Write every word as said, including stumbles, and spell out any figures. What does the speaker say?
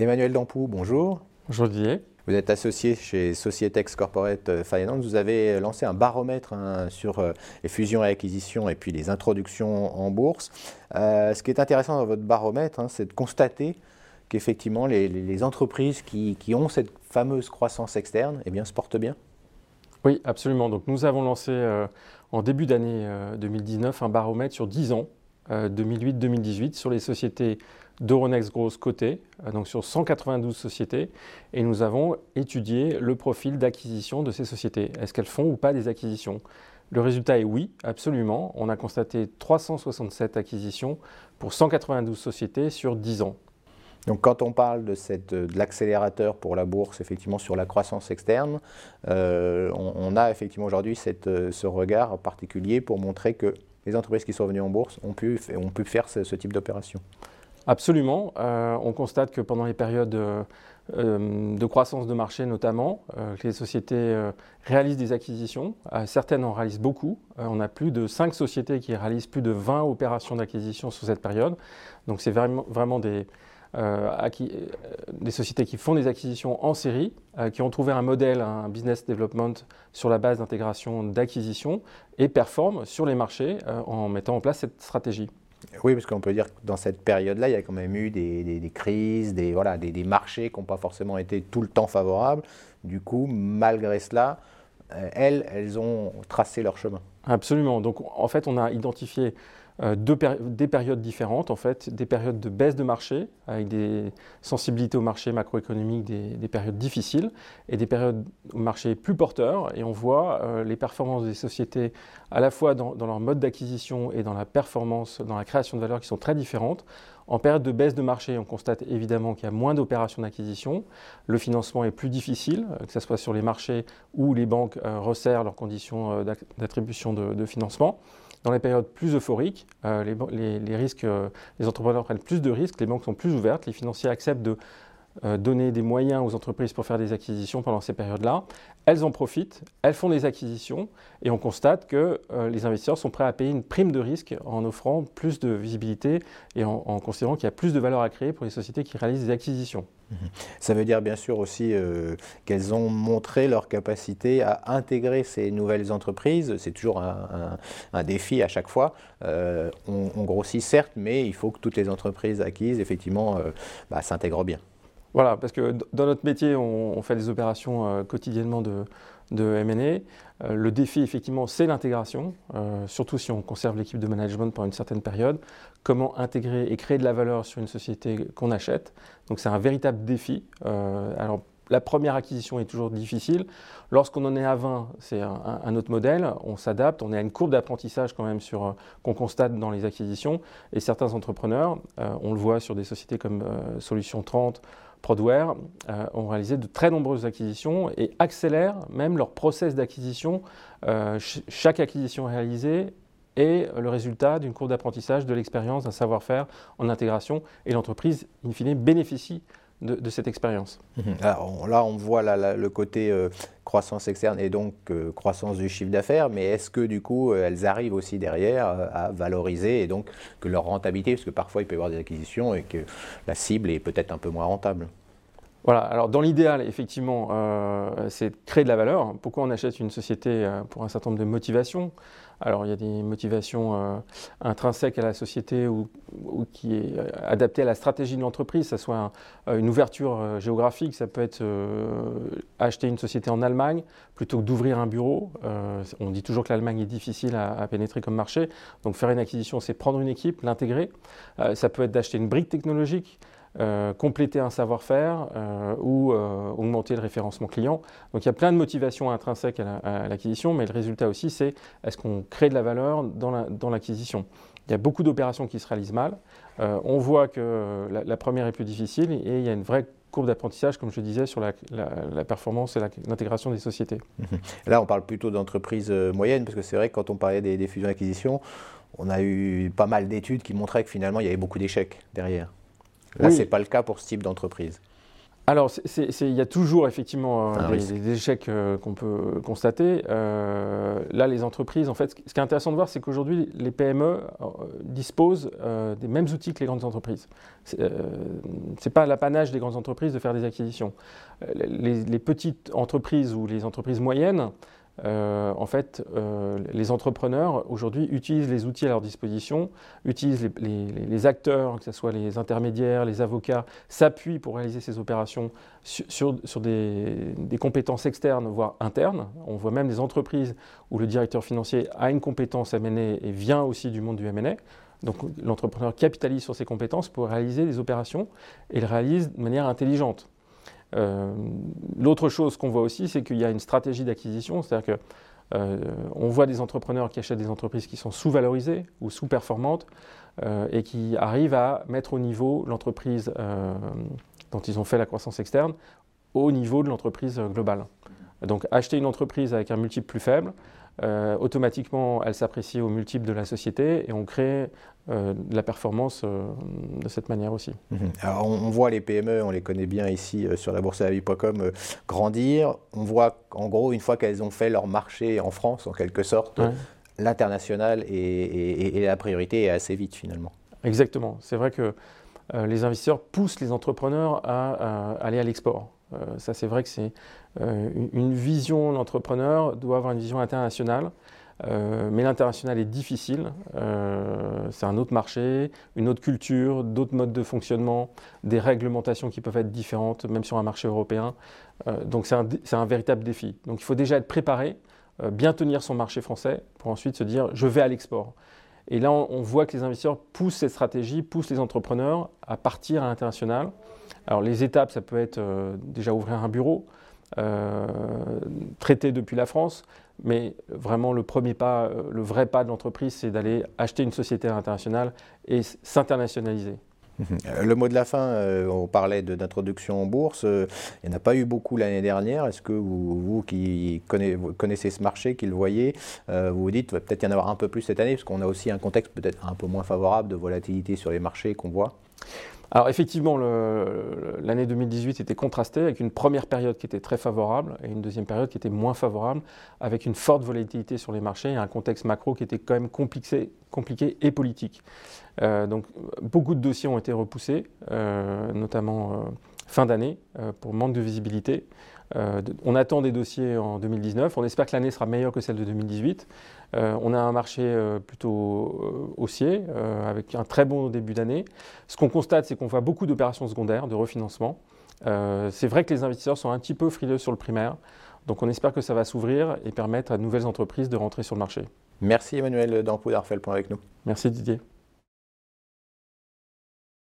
Emmanuel Dampou, bonjour. Bonjour Didier. Vous êtes associé chez Societex Corporate Finance. Vous avez lancé un baromètre hein, sur euh, les fusions et acquisitions et puis les introductions en bourse. Euh, ce qui est intéressant dans votre baromètre, hein, c'est de constater qu'effectivement les, les entreprises qui, qui ont cette fameuse croissance externe eh bien, se portent bien. Oui, absolument. Donc, nous avons lancé euh, en début d'année euh, deux mille dix-neuf un baromètre sur dix ans, euh, deux mille huit deux mille dix-huit, sur les sociétés d'Euronext Growth cotées, euh, donc sur cent quatre-vingt-douze sociétés. Et nous avons étudié le profil d'acquisition de ces sociétés. Est-ce qu'elles font ou pas des acquisitions ? Le résultat est oui, absolument. On a constaté trois cent soixante-sept acquisitions pour cent quatre-vingt-douze sociétés sur dix ans. Donc quand on parle de, cette, de l'accélérateur pour la bourse, effectivement sur la croissance externe, euh, on, on a effectivement aujourd'hui cette, ce regard particulier pour montrer que les entreprises qui sont venues en bourse ont pu, ont pu faire ce, ce type d'opération. Absolument. Euh, on constate que pendant les périodes euh, euh, de croissance de marché notamment, euh, que les sociétés euh, réalisent des acquisitions. Euh, certaines en réalisent beaucoup. Euh, on a plus de cinq sociétés qui réalisent plus de vingt opérations d'acquisition sur cette période. Donc c'est vraiment, vraiment des... Euh, acquis, euh, des sociétés qui font des acquisitions en série, euh, qui ont trouvé un modèle, un business development sur la base d'intégration d'acquisition et performent sur les marchés euh, en mettant en place cette stratégie. Oui, parce qu'on peut dire que dans cette période-là, il y a quand même eu des, des, des crises, des, voilà, des, des marchés qui n'ont pas forcément été tout le temps favorables. Du coup, malgré cela, euh, elles, elles ont tracé leur chemin. Absolument. Donc, en fait, on a identifié Euh, deux péri- des périodes différentes, en fait, des périodes de baisse de marché, avec des sensibilités au marché macroéconomique, des, des périodes difficiles, et des périodes au marché plus porteurs. Et on voit euh, les performances des sociétés à la fois dans, dans leur mode d'acquisition et dans la performance, dans la création de valeur qui sont très différentes. En période de baisse de marché, on constate évidemment qu'il y a moins d'opérations d'acquisition. Le financement est plus difficile, que ce soit sur les marchés où les banques euh, resserrent leurs conditions euh, d'attribution de, de financement. Dans les périodes plus euphoriques, euh, les, les, les, risques, euh, les entrepreneurs prennent plus de risques, les banques sont plus ouvertes, les financiers acceptent de euh, donner des moyens aux entreprises pour faire des acquisitions pendant ces périodes-là. Elles en profitent, elles font des acquisitions et on constate que euh, les investisseurs sont prêts à payer une prime de risque en offrant plus de visibilité et en, en considérant qu'il y a plus de valeur à créer pour les sociétés qui réalisent des acquisitions. Ça veut dire bien sûr aussi euh, qu'elles ont montré leur capacité à intégrer ces nouvelles entreprises. C'est toujours un, un, un défi à chaque fois. Euh, on, on grossit certes, mais il faut que toutes les entreprises acquises, effectivement, euh, bah, s'intègrent bien. Voilà, parce que dans notre métier, on, on fait des opérations euh, quotidiennement de, de M and A. Euh, le défi, effectivement, c'est l'intégration, euh, surtout si on conserve l'équipe de management pendant une certaine période. Comment intégrer et créer de la valeur sur une société qu'on achète. Donc c'est un véritable défi. Euh, alors, la première acquisition est toujours difficile. Lorsqu'on en est à vingt, c'est un, un autre modèle. On s'adapte. On est à une courbe d'apprentissage quand même sur, euh, qu'on constate dans les acquisitions. Et certains entrepreneurs, euh, on le voit sur des sociétés comme euh, Solutions trente, Prodware, euh, ont réalisé de très nombreuses acquisitions et accélèrent même leur process d'acquisition. Euh, ch- chaque acquisition réalisée est le résultat d'une courbe d'apprentissage, de l'expérience, d'un savoir-faire en intégration. Et l'entreprise, in fine, bénéficie de, de cette expérience. Alors, on, là, on voit la, la, le côté euh, croissance externe et donc euh, croissance du chiffre d'affaires, mais est-ce que du coup, euh, elles arrivent aussi derrière euh, à valoriser et donc que leur rentabilité, parce que parfois il peut y avoir des acquisitions et que la cible est peut-être un peu moins rentable. Voilà, alors dans l'idéal, effectivement, euh, c'est de créer de la valeur. Pourquoi on achète une société euh, pour un certain nombre de motivations ? Alors il y a des motivations euh, intrinsèques à la société ou, ou qui est adaptée à la stratégie de l'entreprise, que ce soit un, une ouverture euh, géographique, ça peut être euh, acheter une société en Allemagne plutôt que d'ouvrir un bureau. Euh, on dit toujours que l'Allemagne est difficile à, à pénétrer comme marché, donc faire une acquisition, c'est prendre une équipe, l'intégrer. Euh, ça peut être d'acheter une brique technologique. Euh, compléter un savoir-faire euh, ou euh, augmenter le référencement client. Donc il y a plein de motivations intrinsèques à, la, à l'acquisition, mais le résultat aussi c'est est-ce qu'on crée de la valeur dans, la, dans l'acquisition. Il y a beaucoup d'opérations qui se réalisent mal. Euh, on voit que la, la première est plus difficile et il y a une vraie courbe d'apprentissage, comme je disais, sur la, la, la performance et la, l'intégration des sociétés. Là, on parle plutôt d'entreprises moyennes, parce que c'est vrai que quand on parlait des, des fusions-acquisitions, on a eu pas mal d'études qui montraient que finalement il y avait beaucoup d'échecs derrière. Là, oui. Ce n'est pas le cas pour ce type d'entreprise. Alors, c'est, c'est, c'est, il y a toujours effectivement euh, des, des échecs euh, qu'on peut constater. Euh, là, les entreprises, en fait, ce qui est intéressant de voir, c'est qu'aujourd'hui, les P M E euh, disposent euh, des mêmes outils que les grandes entreprises. Ce n'est euh, pas l'apanage des grandes entreprises de faire des acquisitions. Les, les petites entreprises ou les entreprises moyennes, Euh, en fait, euh, les entrepreneurs aujourd'hui utilisent les outils à leur disposition, utilisent les, les, les acteurs, que ce soit les intermédiaires, les avocats, s'appuient pour réaliser ces opérations sur, sur, sur des, des compétences externes, voire internes. On voit même des entreprises où le directeur financier a une compétence M and A et vient aussi du monde du M and A. Donc l'entrepreneur capitalise sur ses compétences pour réaliser des opérations et le réalise de manière intelligente. Euh, L'autre chose qu'on voit aussi, c'est qu'il y a une stratégie d'acquisition, c'est-à-dire qu'on euh, voit des entrepreneurs qui achètent des entreprises qui sont sous-valorisées ou sous-performantes euh, et qui arrivent à mettre au niveau l'entreprise euh, dont ils ont fait la croissance externe au niveau de l'entreprise globale. Donc acheter une entreprise avec un multiple plus faible, euh, automatiquement elle s'apprécie au multiple de la société et on crée euh, de la performance euh, de cette manière aussi. Mmh. Alors on, on voit les P M E, on les connaît bien ici euh, sur la bourse à la vie point com, euh, grandir. On voit qu'en gros, une fois qu'elles ont fait leur marché en France, en quelque sorte, ouais. l'international est, est, est la priorité et assez vite finalement. Exactement. C'est vrai que euh, les investisseurs poussent les entrepreneurs à, à aller à l'export. Euh, ça, c'est vrai que c'est euh, une vision, l'entrepreneur doit avoir une vision internationale, euh, mais l'international est difficile. Euh, c'est un autre marché, une autre culture, d'autres modes de fonctionnement, des réglementations qui peuvent être différentes, même sur un marché européen. Euh, donc, c'est un, c'est un véritable défi. Donc, il faut déjà être préparé, euh, bien tenir son marché français pour ensuite se dire « je vais à l'export ». Et là, on, on voit que les investisseurs poussent cette stratégie, poussent les entrepreneurs à partir à l'international. Alors les étapes, ça peut être euh, déjà ouvrir un bureau, euh, traiter depuis la France, mais vraiment le premier pas, euh, le vrai pas de l'entreprise, c'est d'aller acheter une société à l'international et s'internationaliser. Le mot de la fin, euh, on parlait de, d'introduction en bourse, euh, il n'y en a pas eu beaucoup l'année dernière. Est-ce que vous, vous qui connaissez, vous connaissez ce marché, qui le voyez, euh, vous vous dites qu'il va peut-être y en avoir un peu plus cette année, parce qu'on a aussi un contexte peut-être un peu moins favorable de volatilité sur les marchés qu'on voit? Alors effectivement, le, l'année deux mille dix-huit était contrastée avec une première période qui était très favorable et une deuxième période qui était moins favorable, avec une forte volatilité sur les marchés et un contexte macro qui était quand même compliqué, compliqué et politique. Euh, donc beaucoup de dossiers ont été repoussés, euh, notamment euh, fin d'année, euh, pour manque de visibilité. Euh, de, on attend des dossiers en deux mille dix-neuf, on espère que l'année sera meilleure que celle de deux mille dix-huit. Euh, on a un marché euh, plutôt euh, haussier, euh, avec un très bon début d'année. Ce qu'on constate, c'est qu'on voit beaucoup d'opérations secondaires, de refinancement. Euh, c'est vrai que les investisseurs sont un petit peu frileux sur le primaire, donc on espère que ça va s'ouvrir et permettre à de nouvelles entreprises de rentrer sur le marché. Merci Emmanuel Dampou d'avoir fait le point avec nous. Merci Didier.